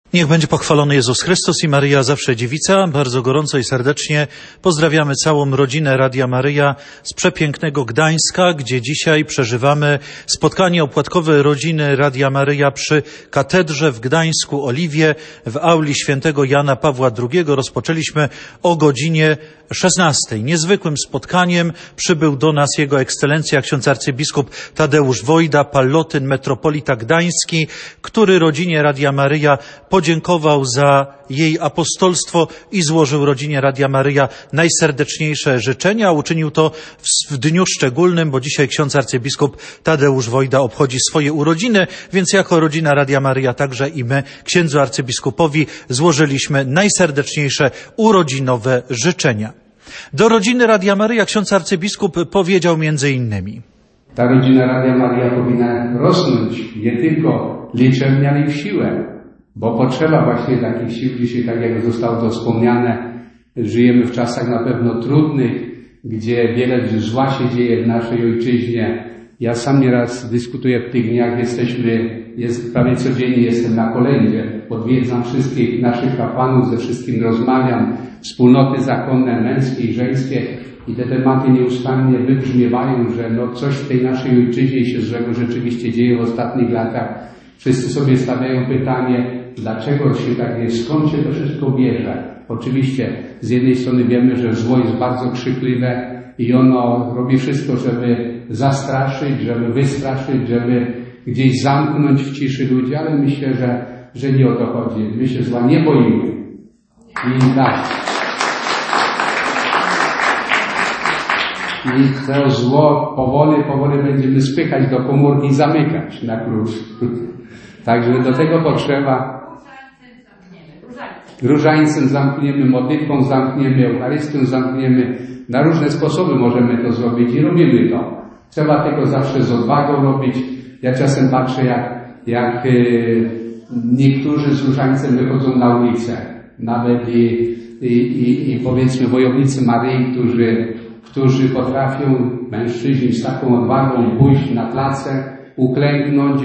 Niech będzie pochwalony Jezus Chrystus i Maryja zawsze dziewica. Bardzo gorąco i serdecznie pozdrawiamy całą rodzinę Radia Maryja z przepięknego Gdańska, gdzie dzisiaj przeżywamy spotkanie opłatkowe rodziny Radia Maryja przy katedrze w Gdańsku Oliwie w auli świętego Jana Pawła II. Rozpoczęliśmy o godzinie 16. Niezwykłym spotkaniem przybył do nas Jego Ekscelencja ksiądz arcybiskup Tadeusz Wojda, Pallotyn, metropolita gdański, który rodzinie Radia Maryja podziękował za jej apostolstwo i złożył rodzinie Radia Maryja najserdeczniejsze życzenia. Uczynił to w dniu szczególnym, bo dzisiaj ksiądz arcybiskup Tadeusz Wojda obchodzi swoje urodziny, więc jako rodzina Radia Maryja także i my księdzu arcybiskupowi złożyliśmy najserdeczniejsze urodzinowe życzenia. Do rodziny Radia Maryja ksiądz arcybiskup powiedział między innymi: ta rodzina Radia Maryja powinna rosnąć nie tylko liczebnie, ale i w siłę, bo potrzeba właśnie takich sił. Dzisiaj, tak jak zostało to wspomniane, żyjemy w czasach na pewno trudnych, gdzie wiele zła się dzieje w naszej ojczyźnie. Ja sam nieraz dyskutuję w tych dniach, prawie codziennie jestem na kolędzie, odwiedzam wszystkich naszych kapłanów, ze wszystkim rozmawiam, wspólnoty zakonne, męskie i żeńskie, i te tematy nieustannie wybrzmiewają, że coś w tej naszej ojczyźnie się złego rzeczywiście dzieje w ostatnich latach. Wszyscy sobie stawiają pytanie, dlaczego się tak jest, skąd się to wszystko bierze. Oczywiście z jednej strony wiemy, że zło jest bardzo krzykliwe i ono robi wszystko, żeby zastraszyć, żeby wystraszyć, żeby gdzieś zamknąć w ciszy ludzi, ale myślę, że nie o to chodzi. My się zła nie boimy. I tak. I to zło powoli będziemy spychać do komórki i zamykać na klucz. Także do tego potrzeba. Różańcem zamkniemy, modlitwą zamkniemy, Eucharystią zamkniemy. Na różne sposoby możemy to zrobić i robimy to. Trzeba tego zawsze z odwagą robić. Ja czasem patrzę, jak niektórzy z różańcem wychodzą na ulicę. Nawet i powiedzmy wojownicy Maryi, którzy potrafią, mężczyźni, z taką odwagą pójść na placę, uklęknąć i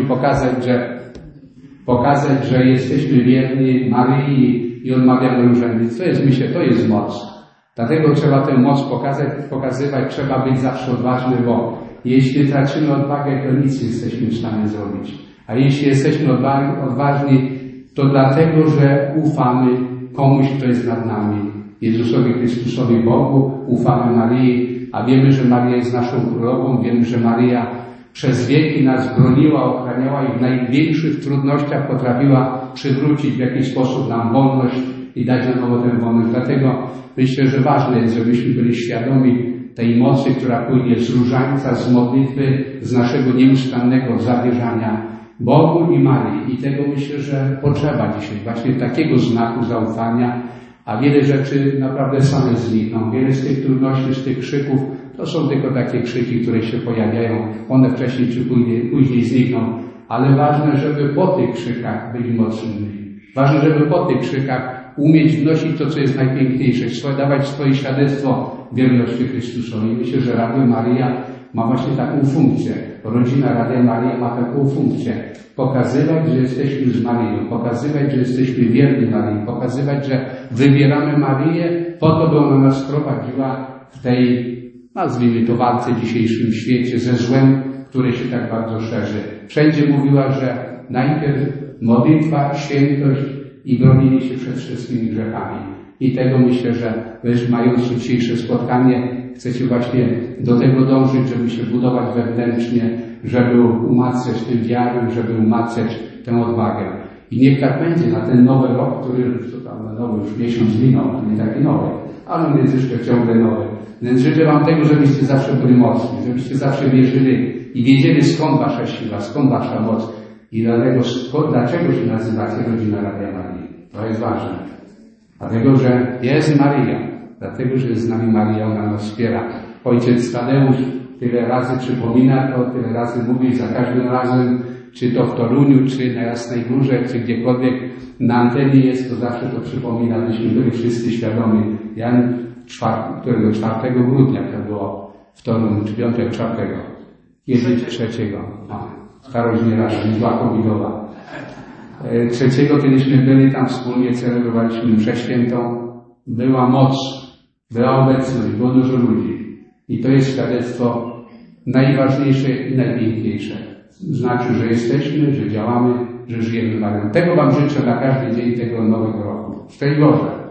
pokazać, że jesteśmy wierni Maryi i odmawiamy różaniec. Myślę, to jest moc. Dlatego trzeba tę moc pokazywać, trzeba być zawsze odważny, bo jeśli tracimy odwagę, to nic nie jesteśmy w stanie zrobić. A jeśli jesteśmy odważni, to dlatego, że ufamy komuś, kto jest nad nami. Jezusowi Chrystusowi Bogu, ufamy Maryi, a wiemy, że Maryja jest naszą królową, wiemy, że Maryja przez wieki nas broniła, ochraniała i w największych trudnościach potrafiła przywrócić w jakiś sposób nam wolność i dać na nowo tę wolność. Dlatego myślę, że ważne jest, żebyśmy byli świadomi tej mocy, która płynie z różańca, z modlitwy, z naszego nieustannego zawierzania Bogu i Maryi. I tego myślę, że potrzeba dzisiaj właśnie takiego znaku zaufania, a wiele rzeczy naprawdę same znikną. Wiele z tych trudności, z tych krzyków, to są tylko takie krzyki, które się pojawiają. One wcześniej czy później znikną. Ale ważne, żeby po tych krzykach być mocnymi. Ważne, żeby po tych krzykach umieć wnosić to, co jest najpiękniejsze, dawać swoje świadectwo wierności Chrystusowi. Myślę, że Radio Maryja ma właśnie taką funkcję. Rodzina Radia Maryja ma taką funkcję. Pokazywać, że jesteśmy z Maryją, pokazywać, że jesteśmy wierni Maryi, pokazywać, że wybieramy Maryję po to, by ona nas prowadziła w tej, nazwijmy to, walce w dzisiejszym świecie ze złem, które się tak bardzo szerzy. Wszędzie mówiła, że najpierw modlitwa, świętość i bronienie się przed wszystkimi grzechami. I tego myślę, że mając dzisiejsze spotkanie, chcecie właśnie do tego dążyć, żeby się budować wewnętrznie, żeby umacniać tę wiarę, żeby umacniać tę odwagę. I niech tak będzie na ten nowy rok, który już miesiąc minął, nie taki nowy, ale on jest jeszcze ciągle nowy. Więc życzę wam tego, żebyście zawsze byli mocni, żebyście zawsze wierzyli i wiedzieli, skąd wasza siła, skąd wasza moc i dlaczego się nazywacie rodzina Radia Maryji. To jest ważne. Dlatego, że jest Maryja. Dlatego, że jest z nami Maryja, ona nas wspiera. Ojciec Tadeusz tyle razy przypomina to, tyle razy mówi, za każdym razem, czy to w Toruniu, czy na Jasnej Górze, czy gdziekolwiek na antenie jest, to zawsze to przypomina, byśmy byli wszyscy świadomi. Jan 4 grudnia to było w Toruniu, czy 5, 4, 3. Starość nieraz, mgła covidowa. Trzeciego, kiedyśmy byli tam wspólnie, celebrowaliśmy mszę świętą, była moc, była obecność, było dużo ludzi. I to jest świadectwo najważniejsze i najpiękniejsze. Znaczy, że jesteśmy, że działamy, że żyjemy razem. Tego Wam życzę na każdy dzień tego nowego roku. Szczęść Boże!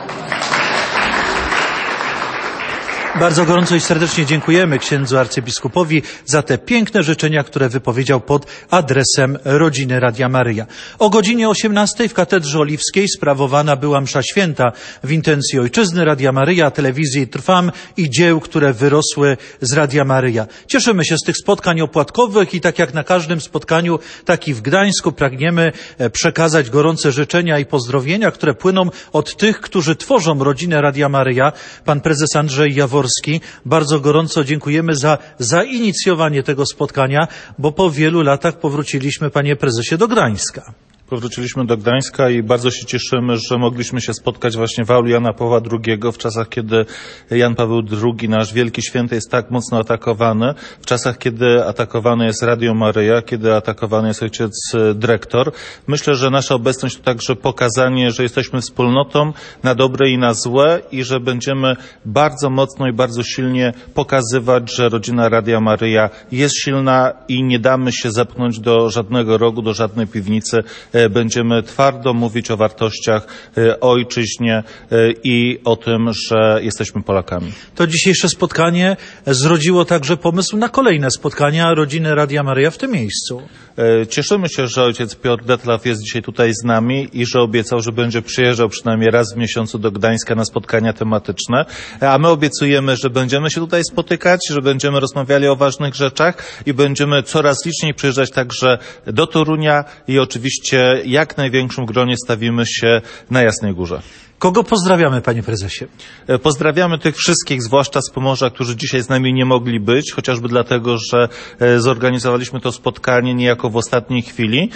Bardzo gorąco i serdecznie dziękujemy księdzu arcybiskupowi za te piękne życzenia, które wypowiedział pod adresem rodziny Radia Maryja. O godzinie 18 w Katedrze Oliwskiej sprawowana była msza święta w intencji Ojczyzny Radia Maryja, telewizji Trwam i dzieł, które wyrosły z Radia Maryja. Cieszymy się z tych spotkań opłatkowych i tak jak na każdym spotkaniu, tak i w Gdańsku pragniemy przekazać gorące życzenia i pozdrowienia, które płyną od tych, którzy tworzą rodzinę Radia Maryja. Pan prezes Andrzej Jaworski, bardzo gorąco dziękujemy za zainicjowanie tego spotkania, bo po wielu latach powróciliśmy, panie prezesie, do Gdańska. Powróciliśmy do Gdańska i bardzo się cieszymy, że mogliśmy się spotkać właśnie w auli Jana Pawła II, w czasach, kiedy Jan Paweł II, nasz wielki święty, jest tak mocno atakowany, w czasach, kiedy atakowane jest Radio Maryja, kiedy atakowany jest ojciec dyrektor. Myślę, że nasza obecność to także pokazanie, że jesteśmy wspólnotą na dobre i na złe i że będziemy bardzo mocno i bardzo silnie pokazywać, że rodzina Radia Maryja jest silna i nie damy się zepchnąć do żadnego rogu, do żadnej piwnicy. Będziemy twardo mówić o wartościach, o ojczyźnie i o tym, że jesteśmy Polakami. To dzisiejsze spotkanie zrodziło także pomysł na kolejne spotkania rodziny Radia Maryja w tym miejscu. Cieszymy się, że ojciec Piotr Detlaw jest dzisiaj tutaj z nami i że obiecał, że będzie przyjeżdżał przynajmniej raz w miesiącu do Gdańska na spotkania tematyczne, a my obiecujemy, że będziemy się tutaj spotykać, że będziemy rozmawiali o ważnych rzeczach i będziemy coraz liczniej przyjeżdżać także do Torunia i oczywiście jak największym gronie stawimy się na Jasnej Górze. Kogo pozdrawiamy, panie prezesie? Pozdrawiamy tych wszystkich, zwłaszcza z Pomorza, którzy dzisiaj z nami nie mogli być, chociażby dlatego, że zorganizowaliśmy to spotkanie niejako w ostatniej chwili,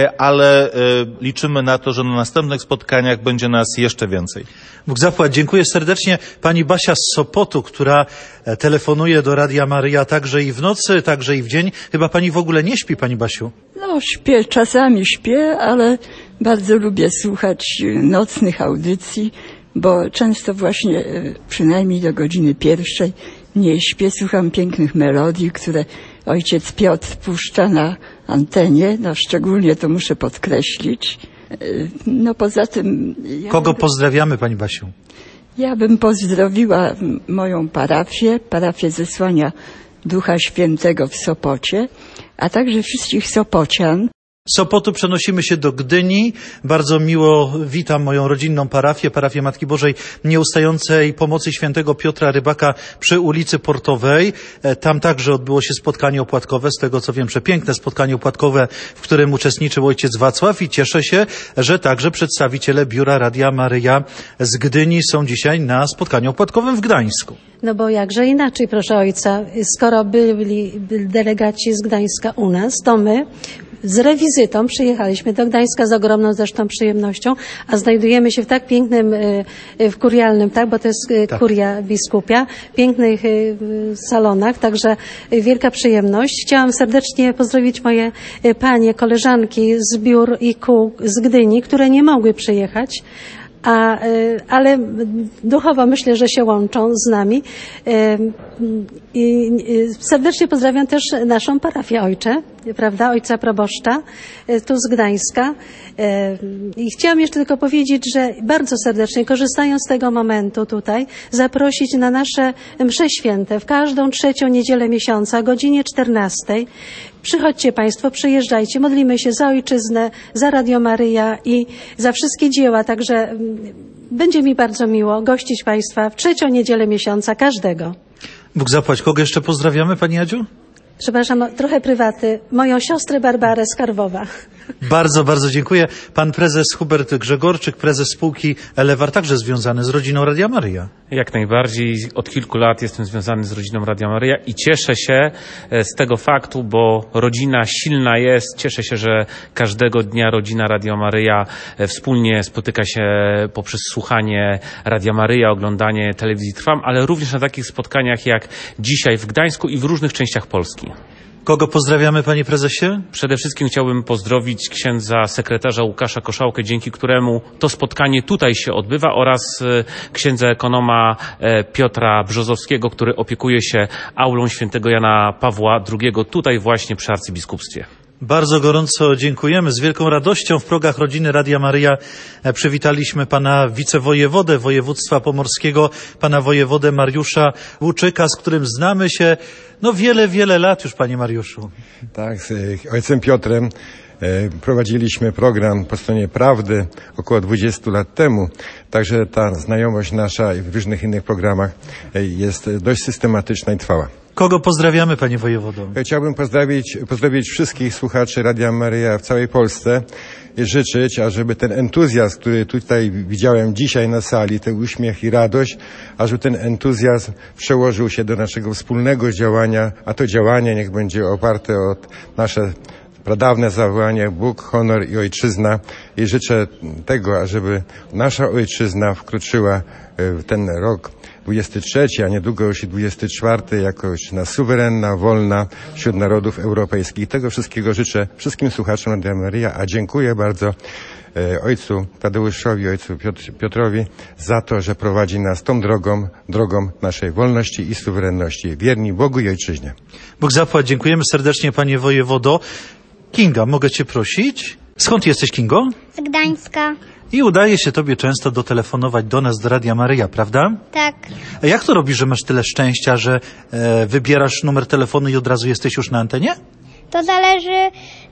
ale liczymy na to, że na następnych spotkaniach będzie nas jeszcze więcej. Bóg zapłać. Dziękuję serdecznie pani Basia z Sopotu, która telefonuje do Radia Maryja także i w nocy, także i w dzień. Chyba pani w ogóle nie śpi, pani Basiu? No, śpię, czasami śpię, ale bardzo lubię słuchać nocnych audycji, bo często właśnie przynajmniej do godziny 1 nie śpię, słucham pięknych melodii, które ojciec Piotr puszcza na antenie, no szczególnie to muszę podkreślić. No poza tym... Kogo pozdrawiamy, pani Basiu? Ja bym pozdrowiła moją parafię Zesłania Ducha Świętego w Sopocie, a także wszystkich Sopocian. Z Sopotu przenosimy się do Gdyni. Bardzo miło witam moją rodzinną parafię Matki Bożej Nieustającej Pomocy Świętego Piotra Rybaka przy ulicy Portowej. Tam także odbyło się spotkanie opłatkowe, z tego co wiem, przepiękne spotkanie opłatkowe, w którym uczestniczył ojciec Wacław i cieszę się, że także przedstawiciele Biura Radia Maryja z Gdyni są dzisiaj na spotkaniu opłatkowym w Gdańsku. No bo jakże inaczej, proszę ojca, skoro byli delegaci z Gdańska u nas, to my z rewizytą przyjechaliśmy do Gdańska z ogromną zresztą przyjemnością, a znajdujemy się w tak pięknym, w kurialnym, tak, bo to jest kuria biskupia, pięknych salonach, także wielka przyjemność. Chciałam serdecznie pozdrowić moje panie, koleżanki z biur i kół z Gdyni, które nie mogły przyjechać. Ale duchowo myślę, że się łączą z nami. I serdecznie pozdrawiam też naszą parafię, ojcze, prawda, ojca proboszcza, tu z Gdańska. I chciałam jeszcze tylko powiedzieć, że bardzo serdecznie, korzystając z tego momentu tutaj, zaprosić na nasze msze święte w każdą trzecią niedzielę miesiąca o godzinie 14. Przychodźcie Państwo, przyjeżdżajcie, modlimy się za Ojczyznę, za Radio Maryja i za wszystkie dzieła, także będzie mi bardzo miło gościć Państwa w trzecią niedzielę miesiąca, każdego. Bóg zapłać. Kogo jeszcze pozdrawiamy, pani Jadziu? Przepraszam, trochę prywaty. Moją siostrę Barbarę z Karwowa. Bardzo, bardzo dziękuję. Pan prezes Hubert Grzegorczyk, prezes spółki Elewar, także związany z rodziną Radia Maryja. Jak najbardziej. Od kilku lat jestem związany z rodziną Radia Maryja i cieszę się z tego faktu, bo rodzina silna jest. Cieszę się, że każdego dnia rodzina Radia Maryja wspólnie spotyka się poprzez słuchanie Radia Maryja, oglądanie telewizji Trwam, ale również na takich spotkaniach jak dzisiaj w Gdańsku i w różnych częściach Polski. Kogo pozdrawiamy, panie prezesie? Przede wszystkim chciałbym pozdrowić księdza sekretarza Łukasza Koszałkę, dzięki któremu to spotkanie tutaj się odbywa, oraz księdza ekonoma Piotra Brzozowskiego, który opiekuje się aulą świętego Jana Pawła II tutaj właśnie przy arcybiskupstwie. Bardzo gorąco dziękujemy. Z wielką radością w progach Rodziny Radia Maryja przywitaliśmy pana wicewojewodę województwa pomorskiego, pana wojewodę Mariusza Łuczyka, z którym znamy się wiele lat już, panie Mariuszu. Tak, z ojcem Piotrem prowadziliśmy program po stronie Prawdy około 20 lat temu, także ta znajomość nasza w różnych innych programach jest dość systematyczna i trwała. Kogo pozdrawiamy, panie wojewodo? Chciałbym pozdrowić wszystkich słuchaczy Radia Maryja w całej Polsce i życzyć, ażeby ten entuzjazm, który tutaj widziałem dzisiaj na sali, ten uśmiech i radość, ażeby ten entuzjazm przełożył się do naszego wspólnego działania, a to działanie niech będzie oparte o nasze pradawne zawołanie Bóg, honor i ojczyzna, i życzę tego, ażeby nasza ojczyzna wkroczyła w ten rok 23, a niedługo już i 24, jako ojczyzna suwerenna, wolna wśród narodów europejskich. Tego wszystkiego życzę wszystkim słuchaczom Radia Maryja, a dziękuję bardzo ojcu Tadeuszowi, ojcu Piotrowi za to, że prowadzi nas tą drogą naszej wolności i suwerenności, wierni Bogu i ojczyźnie. Bóg zapłać, dziękujemy serdecznie, panie wojewodo. Kinga, mogę cię prosić? Skąd jesteś, Kingo? Z Gdańska. I udaje się tobie często dotelefonować do nas, do Radia Maryja, prawda? Tak. A jak to robisz, że masz tyle szczęścia, że wybierasz numer telefonu i od razu jesteś już na antenie? To zależy,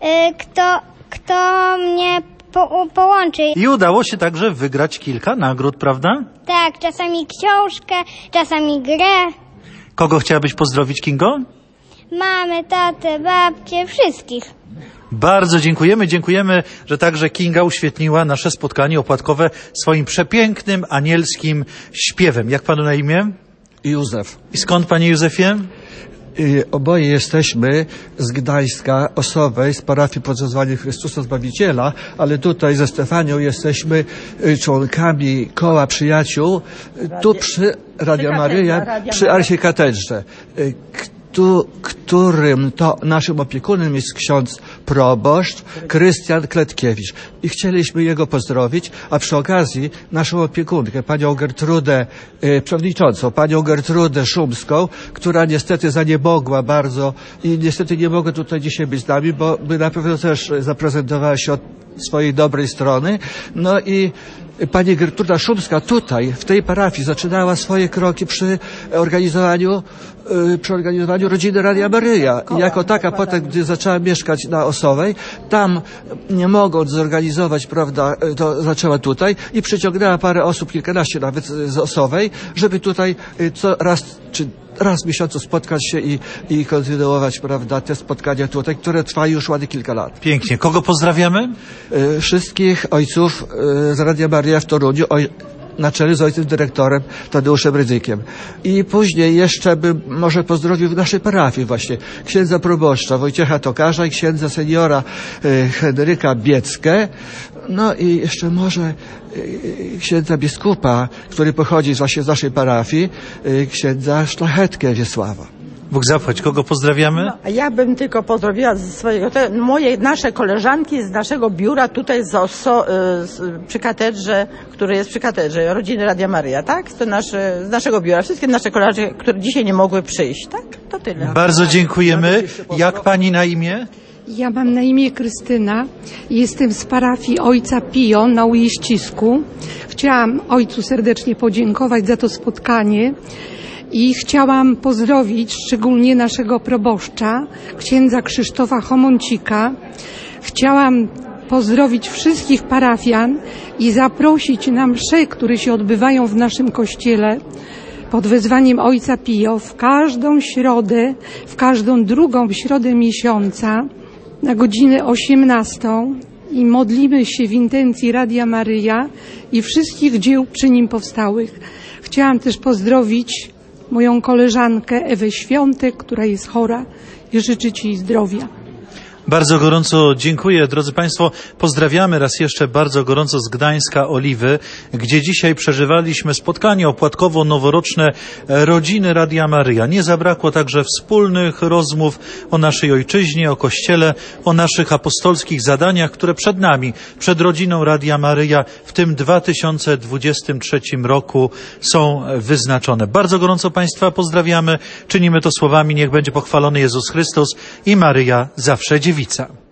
kto mnie połączy. I udało się także wygrać kilka nagród, prawda? Tak, czasami książkę, czasami grę. Kogo chciałabyś pozdrowić, Kingo? Mamy, tatę, babcię, wszystkich. Bardzo dziękujemy, że także Kinga uświetniła nasze spotkanie opłatkowe swoim przepięknym, anielskim śpiewem. Jak panu na imię? Józef. I skąd, panie Józefie? Oboje jesteśmy z Gdańska, Osowej, z parafii pod wezwaniem Chrystusa Zbawiciela, ale tutaj ze Stefanią jesteśmy członkami koła przyjaciół, tu przy Radia Maryja, przy archikatedrze, którym to naszym opiekunem jest ksiądz proboszcz Krystian Kletkiewicz. I chcieliśmy jego pozdrowić, a przy okazji naszą opiekunkę, panią Gertrudę, przewodniczącą, panią Gertrudę Szumską, która niestety zaniebogła bardzo i niestety nie mogła tutaj dzisiaj być z nami, bo by na pewno też zaprezentowała się od swojej dobrej strony. No i pani Gertruda Szumska tutaj, w tej parafii, zaczynała swoje kroki przy organizowaniu Rodziny Radia Maryja. I jako taka potem, gdy zaczęła mieszkać na Osowej, tam nie mogąc zorganizować, prawda, to zaczęła tutaj i przyciągnęła parę osób, kilkanaście nawet z Osowej, żeby tutaj raz w miesiącu spotkać się i kontynuować, prawda, te spotkania tutaj, które trwają już ładnie kilka lat. Pięknie. Kogo pozdrawiamy? Wszystkich ojców z Radia Maryja w Toruniu, na czele z ojcem dyrektorem Tadeuszem Rydzykiem. I później jeszcze bym może pozdrowił w naszej parafii właśnie księdza proboszcza Wojciecha Tokarza i księdza seniora Henryka Bieckę. No i jeszcze może księdza biskupa, który pochodzi właśnie z naszej parafii, księdza Szlachetkę Wiesława. Bóg zapłać. Kogo pozdrawiamy? No, ja bym tylko pozdrowiła ze swojego, nasze koleżanki z naszego biura tutaj przy katedrze, który jest przy katedrze Rodziny Radia Maryja, tak? To z naszego biura. Wszystkie nasze koleżanki, które dzisiaj nie mogły przyjść, tak? To tyle. Bardzo dziękujemy. Jak pani na imię? Ja mam na imię Krystyna. Jestem z parafii Ojca Pio na Ujeścisku. Chciałam ojcu serdecznie podziękować za to spotkanie. I chciałam pozdrowić szczególnie naszego proboszcza, księdza Krzysztofa Homoncika. Chciałam pozdrowić wszystkich parafian i zaprosić na msze, które się odbywają w naszym kościele pod wezwaniem Ojca Pio w każdą środę, w każdą drugą środę miesiąca na godzinę 18 i modlimy się w intencji Radia Maryja i wszystkich dzieł przy nim powstałych. Chciałam też pozdrowić moją koleżankę Ewę Świątek, która jest chora i życzyć jej zdrowia. Bardzo gorąco dziękuję, drodzy Państwo. Pozdrawiamy raz jeszcze bardzo gorąco z Gdańska Oliwy, gdzie dzisiaj przeżywaliśmy spotkanie opłatkowo-noworoczne rodziny Radia Maryja. Nie zabrakło także wspólnych rozmów o naszej ojczyźnie, o Kościele, o naszych apostolskich zadaniach, które przed nami, przed rodziną Radia Maryja w tym 2023 roku są wyznaczone. Bardzo gorąco Państwa pozdrawiamy. Czynimy to słowami: niech będzie pochwalony Jezus Chrystus i Maryja zawsze dziewica.